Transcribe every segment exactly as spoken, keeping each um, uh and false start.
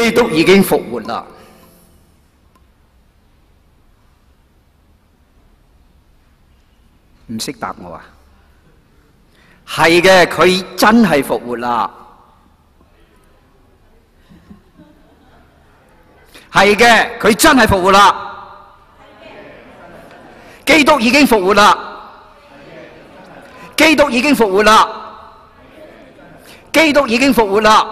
基督已經復活啦。唔識答我啊？係嘅，佢真係復活啦。係嘅，佢真係復活啦。基督已經復活啦。基督已經復活啦。基督已經復活啦。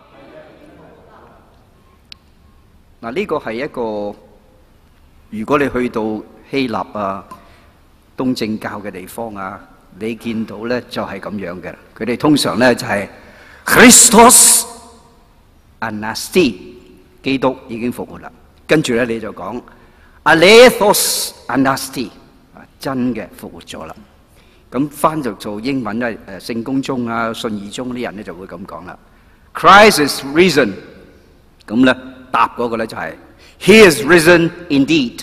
嗱，呢個係一個，如果你去到希臘啊、東正教嘅地方啊，你見到咧就係咁樣嘅。佢哋通常咧就係 Christos Anasti， 基督已經復活啦。跟住咧你就講 Alethos Anasti， 真嘅復活咗啦。咁翻譯做英文咧，誒聖公宗啊、信義宗啲人咧就會咁講啦。Christ is risen， 咁咧答嗰個咧就係 He is risen indeed。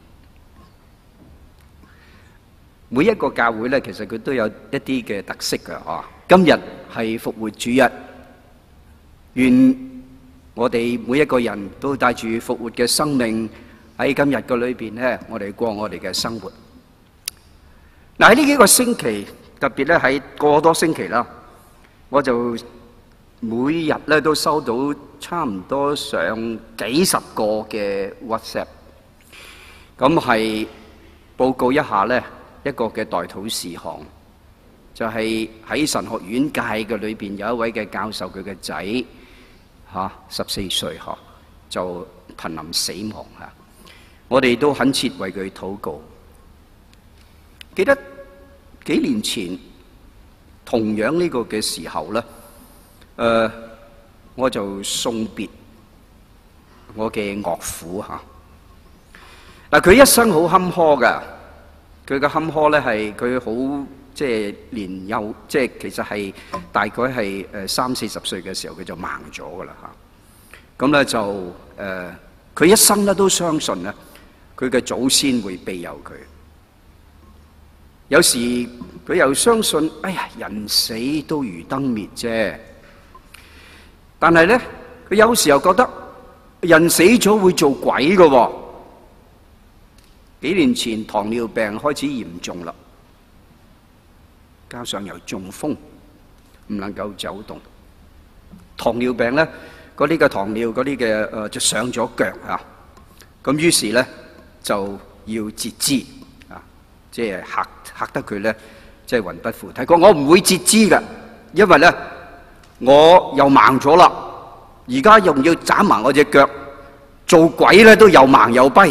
每一個教會咧，其實佢都有一啲嘅特色嘅嗬。今日係復活主日，願我哋每一個人都帶住復活嘅生命喺今日嘅裏邊咧，我哋過我哋嘅生活。嗱，喺呢幾個星期，特別咧喺過多星期啦，我就每日咧都收到差唔多上幾十個嘅 WhatsApp， 咁係報告一下咧一個嘅代禱事項，就係喺神學院界嘅裏邊有一位嘅教授，佢嘅仔嚇十四歲嚇就瀕臨死亡嚇，我哋都懇切為佢禱告。記得幾年前同樣呢個嘅時候咧，誒、呃、我就送別我嘅岳父嚇。嗱，佢一生好坎坷㗎，佢嘅坎坷咧係佢好即係年幼，即係其實係大概係誒三四十歲嘅時候佢就盲咗㗎啦嚇。咁咧就誒佢、呃、一生咧都相信咧佢嘅祖先會庇佑佢。有時佢又相信，哎呀，人死都如燈滅啫。但係咧，佢有時又覺得人死咗會做鬼㗎喎。幾年前糖尿病開始嚴重啦，加上又中風，唔能夠走動。糖尿病咧，嗰啲嘅糖尿嗰啲嘅誒就上咗腳啊。咁於是咧就要截肢啊，即係嚇嚇得佢咧，即係魂不附體。佢話我唔會截肢㗎，因為咧我又盲咗啦，而家又要斬埋我隻腳，做鬼咧都又盲又跛。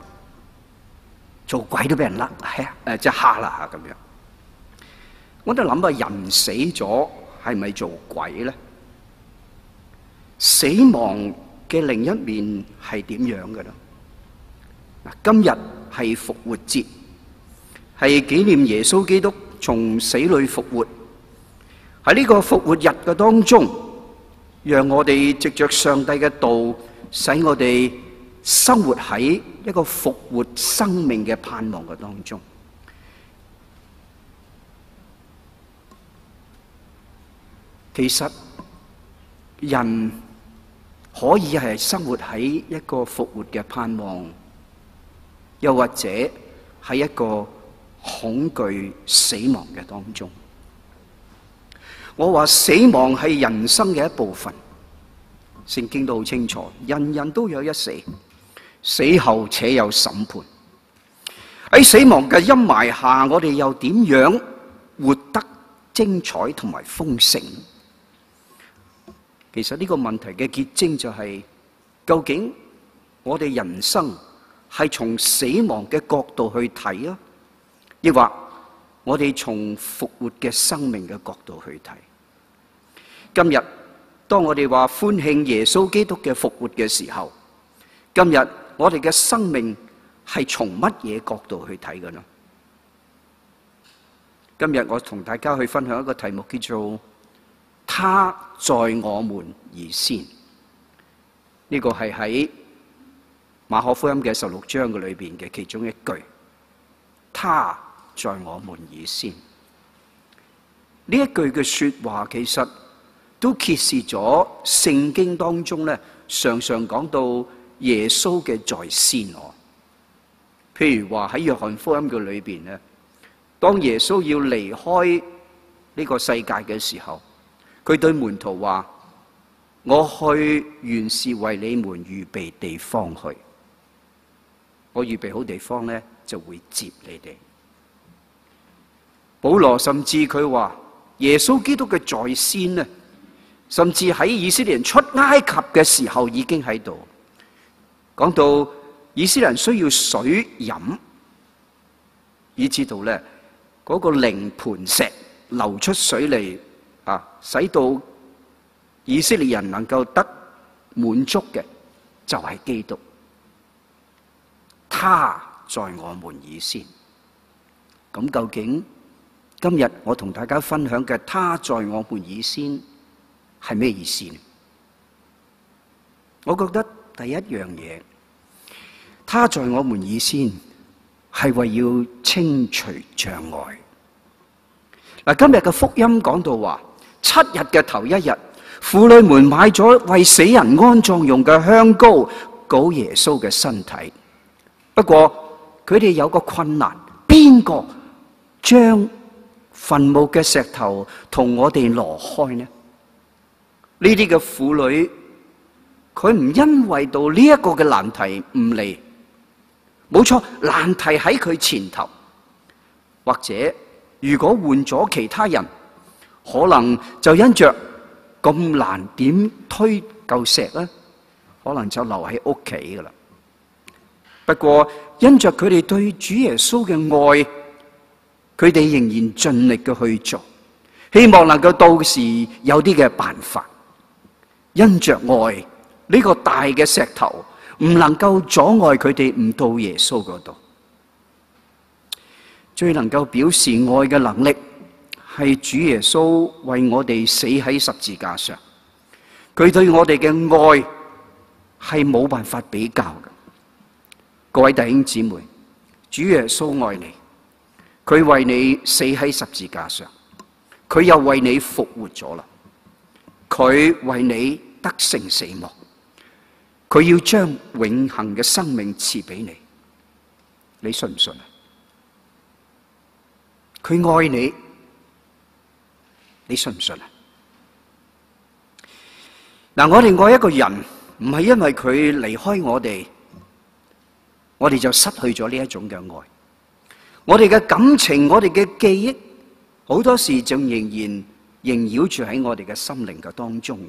做鬼都俾人甩，係啊，誒即係蝦啦嚇咁樣。我就諗下，人死咗係咪做鬼咧？死亡嘅另一面係點樣嘅咧？嗱，今日係復活節，係紀念耶穌基督從死裏復活。喺呢個復活日嘅當中，讓我哋藉着上帝嘅道，使我哋生活喺一個復活生命嘅盼望嘅當中。其實人可以係生活喺一個復活嘅盼望，又或者喺一個恐懼死亡嘅當中。我話死亡係人生嘅一部分，聖經都好清楚，人人都有一死。死後且有審判。喺死亡嘅陰霾下，我哋又點樣活得精彩同埋豐盛？其實呢個問題嘅結晶就係，究竟我哋人生係從死亡嘅角度去睇啊，抑或我哋從復活嘅生命嘅角度去睇？今日當我哋話歡慶耶穌基督嘅復活嘅時候，今日我哋嘅生命係從乜嘢角度去睇嘅呢？今日我同大家去分享一個題目，叫做他在我們以先。呢個係喺馬可福音嘅十六章嘅裏邊嘅其中一句，他在我們以先。呢一句嘅說話其實都揭示咗聖經當中咧常常講到耶穌嘅在先我。譬如話喺約翰福音嘅裏邊咧，當耶穌要離開呢個世界嘅時候，佢對門徒話：我去原是為你們預備地方去，我預備好地方咧，就會接你哋。保羅甚至佢話耶穌基督嘅在先咧，甚至喺以色列人出埃及嘅時候已經喺度。講到以色列人需要水飲，以至到咧嗰個靈磐石流出水嚟啊，使到以色列人能夠得滿足嘅，就係基督。他在我們以先。咁究竟今日我同大家分享嘅他在我們以先係咩意思呢？我覺得第一樣嘢，他在我們以先係為要清除障礙。嗱，今日嘅福音講到話，七日嘅頭一日，婦女們買咗為死人安葬用嘅香膏，膏耶穌嘅身體。不過佢哋有個困難，邊個將墳墓嘅石頭同我哋挪開呢？呢啲嘅婦女，佢唔因為到呢一個嘅難題唔嚟，冇錯，難題喺佢前頭。或者如果換咗其他人，可能就因着咁難點推嚿石咧，可能就留喺屋企噶啦。不過因着佢哋對主耶穌嘅愛，佢哋仍然盡力嘅去做，希望能夠到時有啲嘅辦法。因着愛，呢個大嘅石頭唔能夠阻礙佢哋唔到耶穌嗰度。最能夠表示愛嘅能力係主耶穌為我哋死喺十字架上，佢對我哋嘅愛係冇辦法比較嘅。各位弟兄姊妹，主耶穌愛你，佢為你死喺十字架上，佢又為你復活咗啦，佢為你得勝死亡，佢要將永恆嘅生命賜俾你，你信唔信啊？佢愛你，你信唔信啊？嗱，我哋愛一個人，唔係因為佢離開我哋，我哋就失去咗呢一種嘅愛。我哋嘅感情，我哋嘅記憶，好多時仲仍然縈繞住喺我哋嘅心靈嘅當中。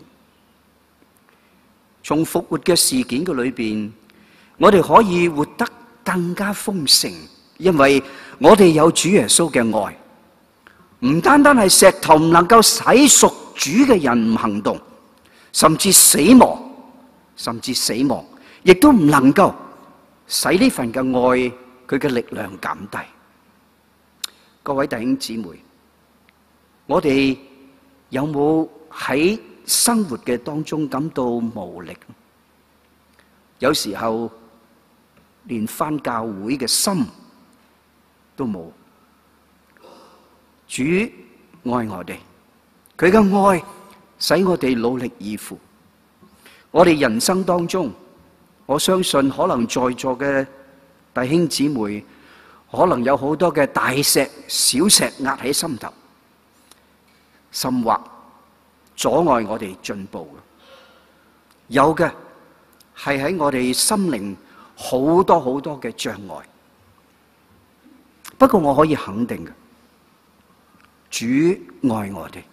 從復活嘅事件嘅裏邊，我哋可以活得更加豐盛，因為我哋有主耶穌嘅愛。唔單單係石頭唔能夠使屬主嘅人唔行動，甚至死亡，甚至死亡，亦都唔能夠使呢份嘅愛佢嘅力量減低。各位弟兄姊妹，我哋有冇喺生活嘅當中感到無力？有時候連返教會嘅心都冇。主愛我哋，佢嘅愛使我哋努力以赴。我哋人生當中，我相信可能在座嘅弟兄姊妹，可能有好多嘅大石、小石壓喺心頭，甚或阻礙我哋進步。有嘅係喺我哋心靈好多好多嘅障礙。不過我可以肯定嘅，主愛我哋，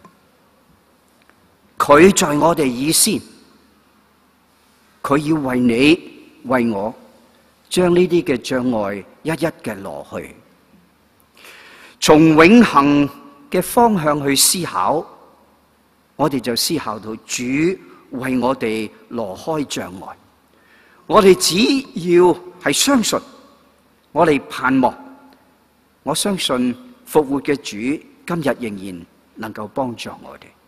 佢在我哋以先，佢要為你為我將呢啲嘅障礙一一嘅攞去。從永恆嘅方向去思考，我哋就思考到主為我哋攞開障礙。我哋只要係相信，我哋盼望，我相信復活嘅主今日仍然能夠幫助我哋。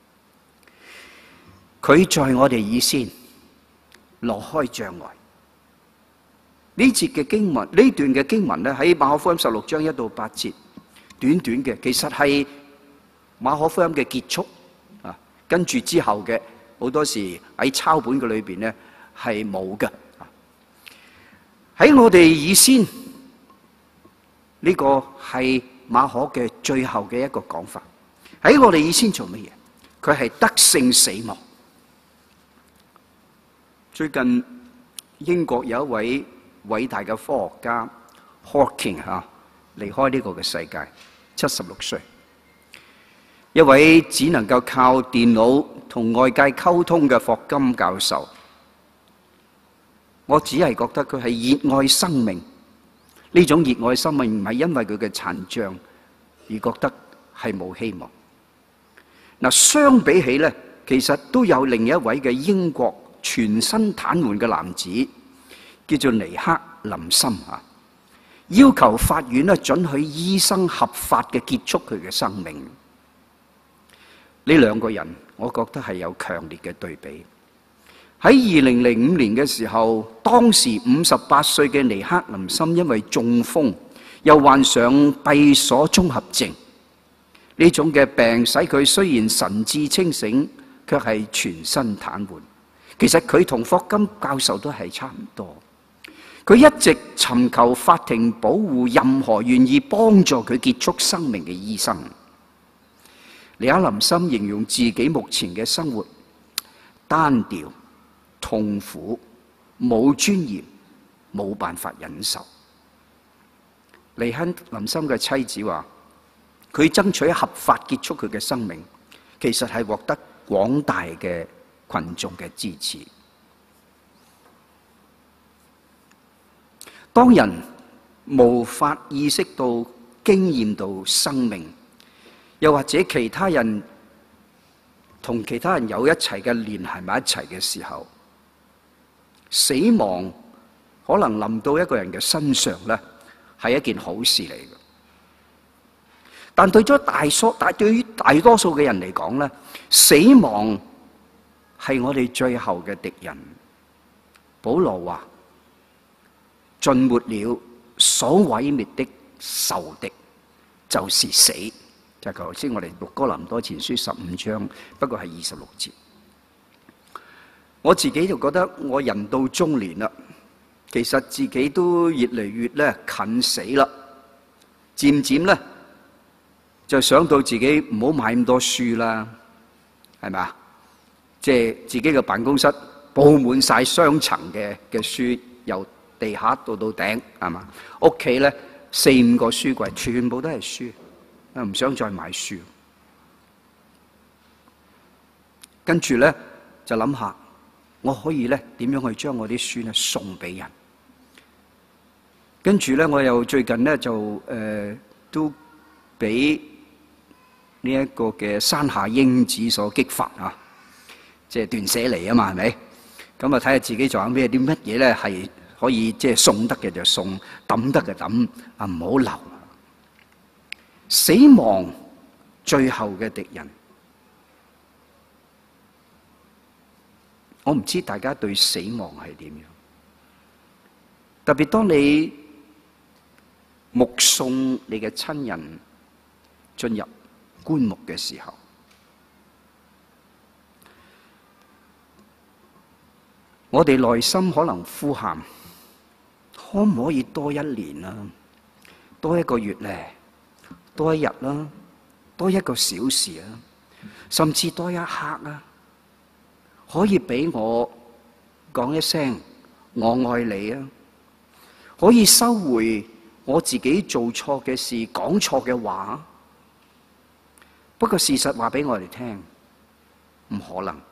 佢在我哋以先攞開障礙。呢節嘅經文，呢段嘅經文咧，喺馬可福音十六章一到八節，短短嘅，其實係馬可福音嘅結束啊。跟住之後嘅好多時喺抄本嘅裏邊咧係冇嘅。喺我哋以先，呢個係馬可嘅最後嘅一個講法。喺我哋以先做乜嘢？佢係得勝死亡。最近英國有一位偉大嘅科學家 Hawking 嚇離開呢個嘅世界，七十六歲。一位只能夠靠電腦同外界溝通嘅霍金教授，我只係覺得佢係熱愛生命。呢種熱愛生命唔係因為佢嘅殘障而覺得係冇希望。嗱，相比起咧，其實都有另一位嘅英國全身癱瘓嘅男子，叫做尼克林森啊，要求法院咧准許醫生合法嘅結束佢嘅生命。呢兩個人，我覺得係有強烈嘅對比。喺二零零五年嘅時候，當時五十八歲嘅尼克林森因為中風，又患上閉鎖綜合症，呢種嘅病使佢雖然神志清醒，卻係全身癱瘓。其實佢同霍金教授都係差唔多，佢一直尋求法庭保護任何願意幫助佢結束生命嘅醫生。尼克林森形容自己目前嘅生活單調、痛苦、冇尊嚴、冇辦法忍受。尼克林森嘅妻子話：佢爭取合法結束佢嘅生命，其實係獲得廣大嘅群眾嘅支持。當人無法意識到、經驗到生命，又或者其他人同其他人有一齊嘅連繫埋一齊嘅時候，死亡可能臨到一個人嘅身上咧，係一件好事嚟嘅。但對咗大數，但對於大多數嘅人嚟講咧，死亡係我哋最後嘅敵人。保羅話：盡沒了所毀滅的仇敵，就是死。就係頭先我哋讀哥林多前書十五章，不過係二十六節。我自己就覺得我人到中年啦，其實自己都越嚟越咧近死啦，漸漸咧就想到自己唔好買咁多書啦，係咪啊？即係自己嘅辦公室佈滿晒雙層嘅嘅書，由地下到到頂，係嘛？屋企咧四五個書櫃，全部都係書。唔想再買書，跟住咧就諗下，我可以咧點樣去將我啲書咧送俾人？跟住咧，我又最近咧就誒、呃、都俾呢一個嘅山下英子所激發啊，即係斷捨離啊嘛，係咪？咁啊睇下自己仲有咩啲乜嘢咧係可以即係送得嘅就送，抌得嘅抌，啊唔好留。死亡最後嘅敵人，我唔知大家對死亡係點樣。特別當你目送你嘅親人進入棺木嘅時候，我哋內心可能呼喊：可唔可以多一年啊？多一個月咧？多一日啦，多一個小時啊，甚至多一刻啊，可以俾我講一聲我愛你啊，可以收回我自己做錯嘅事、講錯嘅話。不過事實話俾我哋聽，唔可能。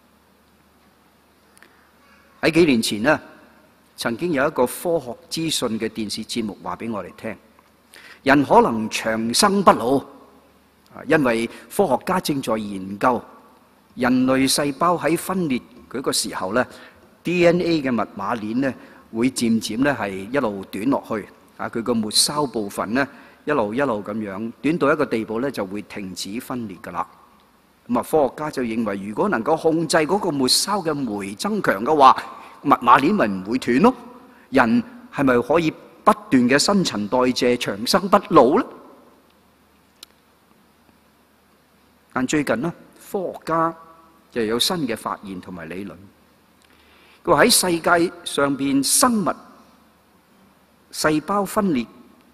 喺幾年前呢，曾經有一個科學資訊嘅電視節目話俾我哋聽，人可能長生不老，因為科學家正在研究人類細胞喺分裂嗰個時候咧 ，D N A 嘅密碼鏈咧會漸漸咧係一路短落去，啊佢個末梢部分咧一路一路咁樣短到一個地步咧就會停止分裂噶啦。咁啊，科學家就認為如果能夠控制嗰個末梢嘅酶增強嘅話，密碼鏈咪唔會斷咯。人係咪可以不斷嘅新陳代謝、長生不老咧？但最近呢，科學家就有新嘅發現同埋理論。佢話喺世界上邊生物細胞分裂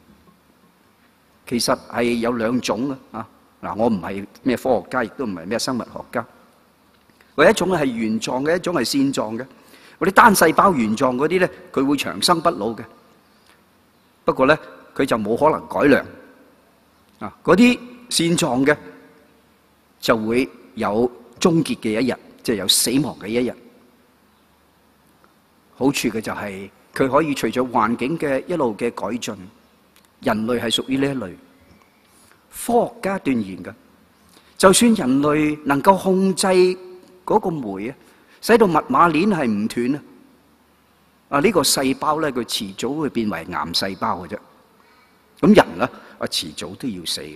其實係有兩種啊！嗱，我唔係咩科學家，亦都唔係咩生物學家。佢一種係原狀嘅，一種係線狀嘅。嗰啲單細胞原狀嗰啲咧，佢會長生不老嘅。不過咧，佢就冇可能改良啊！嗰啲線狀嘅就會有終結嘅一日，即係有死亡嘅一日。好處嘅就係佢可以隨著環境嘅一路嘅改進，人類係屬於呢一類。科學家斷言嘅，就算人類能夠控制嗰個酶啊，使到密碼鏈係唔斷啊，啊呢個細胞咧，佢遲早會變為癌細胞嘅啫。咁人咧，啊遲早都要死嘅。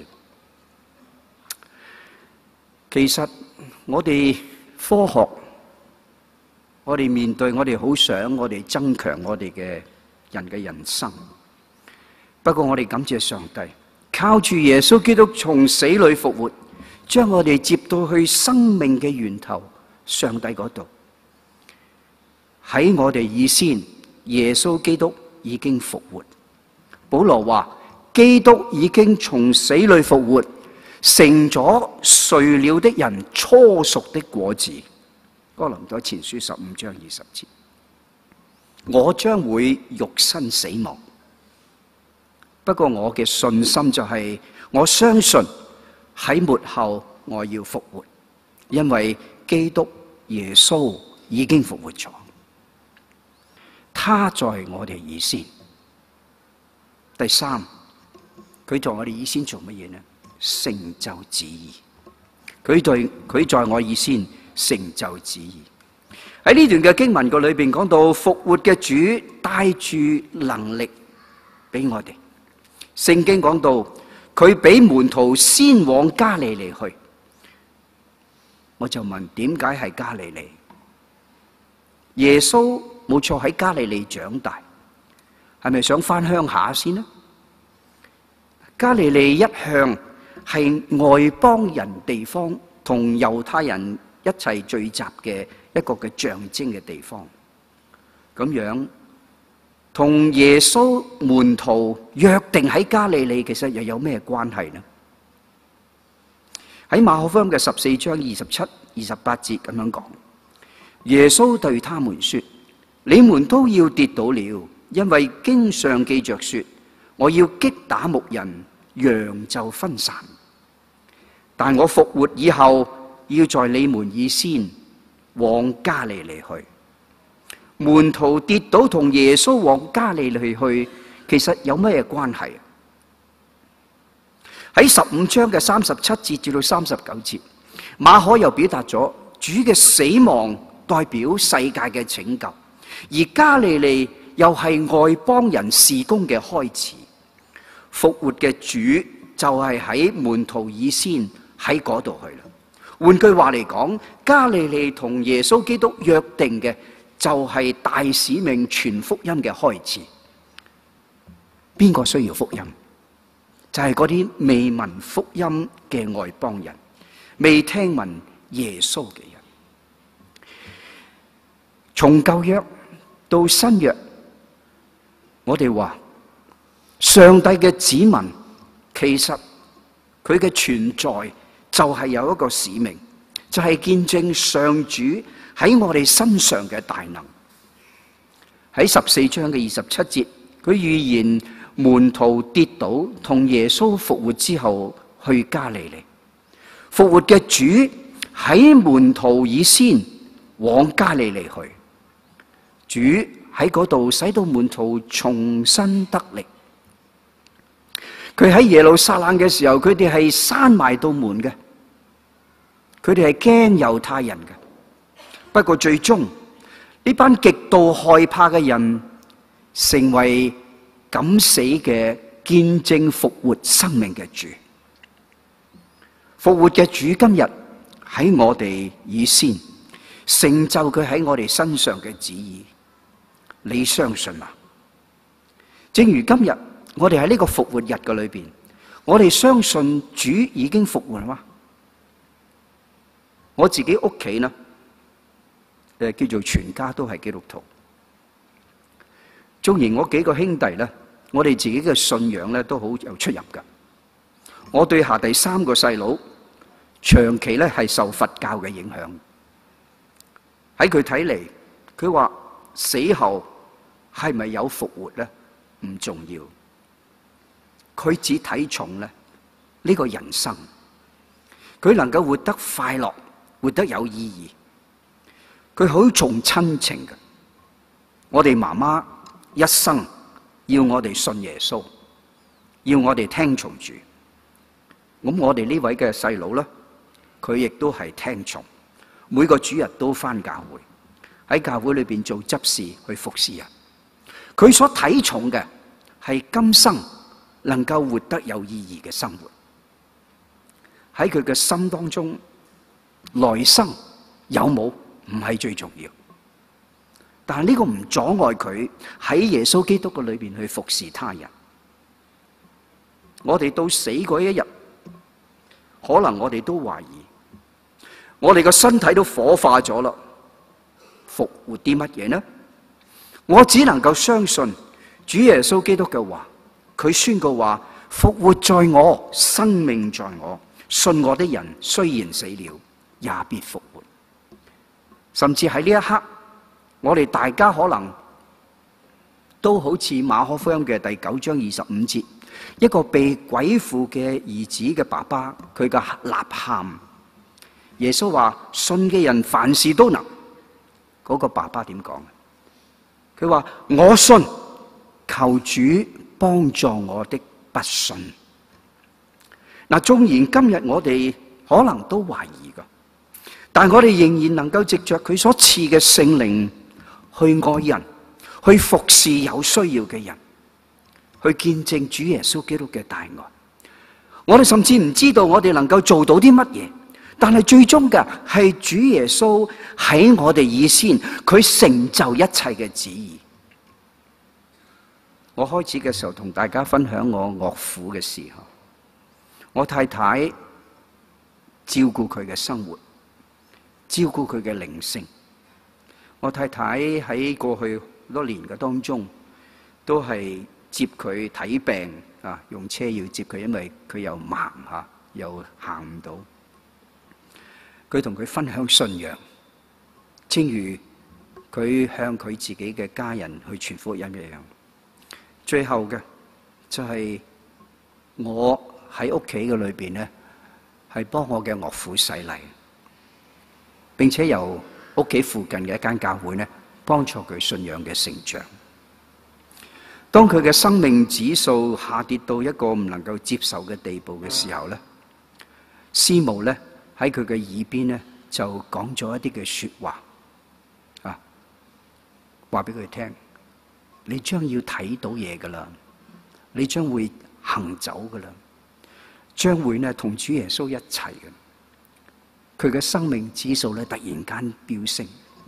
其實我哋科學，我哋面對我哋好想我哋增強我哋嘅人嘅人生。不過我哋感謝上帝，靠住耶穌基督從死裏復活，將我哋接到去生命嘅源頭上帝嗰度。喺我哋以先，耶穌基督已經復活。保羅話：基督已經從死裏復活，成咗睡了的人初熟的果子。哥林多前書十五章二十節。我將會肉身死亡，不過我嘅信心就係、是、我相信喺末後我要復活，因為基督耶穌已經復活咗，他在我哋以先。第三，佢在我哋以先做乜嘢呢？成就旨意。佢對佢在我以先成就旨意。喺呢段嘅經文個裏邊講到，復活嘅主帶住能力俾我哋。聖經講到佢俾門徒先往加利利去，我就問點解係加利利？耶穌冇錯喺加利利長大，係咪想返鄉下先呢？加利利一向係外邦人地方，同猶太人一齊聚集嘅一個嘅象徵嘅地方。咁樣同耶穌門徒約定喺加利利，其實又有咩關係呢？喺馬可福音嘅十四章二十七、二十八節咁樣講，耶穌對他們說：你們都要跌倒了，因為經上記着說，我要擊打牧人，羊就分散。但我復活以後，要在你們以先往加利利去。門徒跌倒同耶穌往加利利去，其實有咩關係？喺十五章嘅三十七節至到三十九節，馬可又表達咗主嘅死亡代表世界嘅拯救，而加利利又係外邦人事工嘅開始。復活嘅主就係喺門徒以先喺嗰度去啦。換句話嚟講，加利利同耶穌基督約定嘅就係大使命傳福音嘅開始。邊個需要福音？就係嗰啲未聞福音嘅外邦人，未聽聞耶穌嘅人。從舊約到新約，我哋話上帝嘅子民其實佢嘅存在就係有一個使命，就係見證上主喺我哋身上嘅大能。喺十四章嘅二十七節，佢預言門徒跌倒同耶穌復活之後去加利利。復活嘅主喺門徒以先往加利利去，主喺嗰度使到門徒重新得力。佢喺耶路撒冷嘅時候，佢哋係閂埋道門嘅，佢哋係驚猶太人嘅。不過最終呢班極度害怕嘅人，成為敢死嘅見證復活生命嘅主。復活嘅主今日喺我哋以先成就佢喺我哋身上嘅旨意，你相信嗎？正如今日我哋喺呢個復活日嘅裏邊，我哋相信主已經復活嗎？ 我自己屋企呢，誒叫做全家都係基督徒。縱然我幾個兄弟呢，我哋自己嘅信仰呢都好有出入㗎。我對下第三個細佬，長期咧係受佛教嘅影響。喺佢睇嚟，佢話死後係咪有復活咧唔重要，佢只睇重咧呢個人生，佢能夠活得快樂，活得有意義。佢好重親情嘅。我哋媽媽一生要我哋信耶穌，要我哋聽從主。咁我哋呢位嘅細佬咧，佢亦都係聽從，每個主日都返教會，喺教會裏邊做執事去服侍人。佢所睇重嘅係今生能夠活得有意義嘅生活。喺佢嘅心當中，來生有冇唔係最重要，但係呢個唔阻礙佢喺耶穌基督嘅裏邊去服侍他人。我哋到死嗰一日，可能我哋都懷疑，我哋個身體都火化咗啦，復活啲乜嘢呢？我只能夠相信主耶穌基督嘅話，佢宣告話：復活在我，生命在我，信我的人雖然死了，也必復活。甚至喺呢一刻，我哋大家可能都好似馬可福音嘅第九章二十五節，一個被鬼附嘅兒子嘅爸爸，佢嘅吶喊。耶穌話：信嘅人凡事都能。嗰、那個爸爸點講？佢話：我信，求主幫助我的不信。嗱，縱然今日我哋可能都懷疑噶，但我哋仍然能夠藉着佢所賜嘅聖靈去愛人，去服侍有需要嘅人，去見證主耶穌基督嘅大愛。我哋甚至唔知道我哋能夠做到啲乜嘢，但係最終嘅係主耶穌喺我哋以先，佢成就一切嘅旨意。我開始嘅時候同大家分享我岳父嘅時候，我太太照顧佢嘅生活，照顧佢嘅靈性。我太太喺過去多年嘅當中，都係接佢睇病啊，用車要接佢，因為佢又盲吓，又行唔到。佢同佢分享信仰，正如佢向佢自己嘅家人去傳福音一樣。最後嘅就係我喺屋企嘅裏邊咧，係幫我嘅岳父洗禮，並且由屋企附近嘅一間教會咧，幫助佢信仰嘅成長。當佢嘅生命指數下跌到一個唔能夠接受嘅地步嘅時候咧，師母咧喺佢嘅耳邊咧就講咗一啲嘅說話，啊，話俾佢聽。你將要睇到嘢噶啦，你將會行走噶啦，將會呢同主耶穌一齊嘅。佢嘅生命指數咧突然間飆升，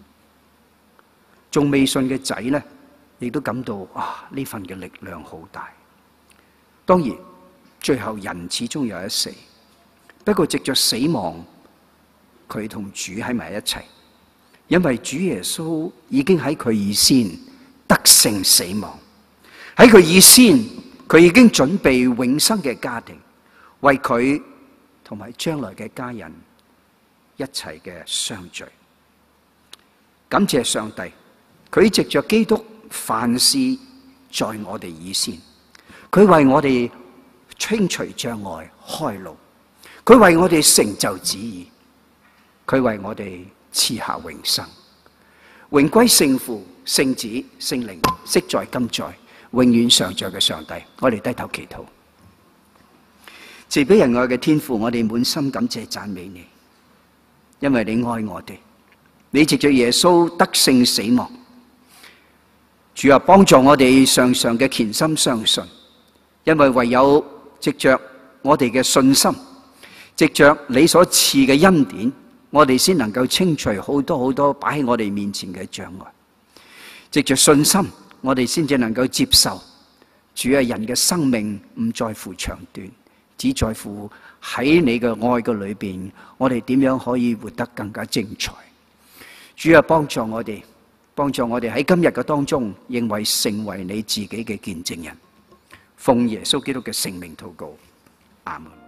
仲未信嘅仔咧，亦都感到啊呢份嘅力量好大。當然，最後人始終有一死，不過藉着死亡，佢同主喺埋一齊，因為主耶穌已經喺佢以先得勝死亡，喺佢以先，佢已經準備永生嘅家庭，為佢同埋將來嘅家人一齊嘅相聚。感謝上帝，佢藉着基督凡事在我哋以先，佢為我哋清除障礙、開路，佢為我哋成就旨意，佢為我哋賜下永生。榮歸聖父、聖子、聖靈，昔在今在，永遠常在嘅上帝。我哋低頭祈禱。慈悲仁愛嘅天父，我哋滿心感謝讚美你，因為你愛我哋，你藉着耶穌得勝死亡。主啊，幫助我哋常常嘅虔心相信，因為唯有藉着我哋嘅信心，藉着你所賜嘅恩典，我哋先能夠清除好多好多擺喺我哋面前嘅障礙。藉着信心，我哋先至能夠接受主啊，人嘅生命唔在乎長短， 只在乎喺你嘅愛嘅裏邊，我哋點樣可以活得更加精彩。主啊，幫助我哋，幫助我哋喺今日嘅當中，認為成為你自己嘅見證人。奉耶穌基督嘅聖名禱告，阿門。